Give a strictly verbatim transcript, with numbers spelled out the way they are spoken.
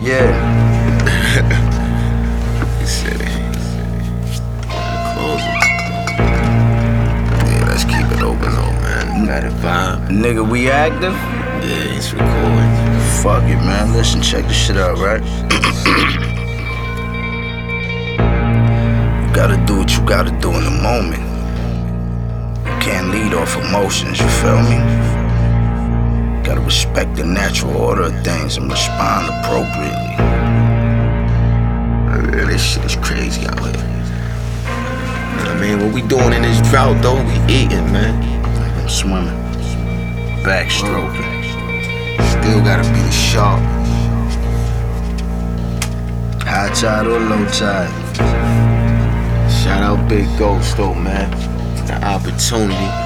Yeah. He said it. Close it. Yeah, let's keep it open though, man. Got a vibe. Nigga, we active? Yeah, it's recording. Fuck it, man. Listen, check this shit out, right? You gotta do what you gotta do in the moment. You can't lead off emotions, you feel me? Gotta respect the natural order of things and respond appropriately. Man, this shit is crazy out here. I mean, what we doing in this drought though, we eating, man. I'm swimming, backstroking. Still gotta be the shark. High tide or low tide. Shout out Big Ghost though, man. The opportunity.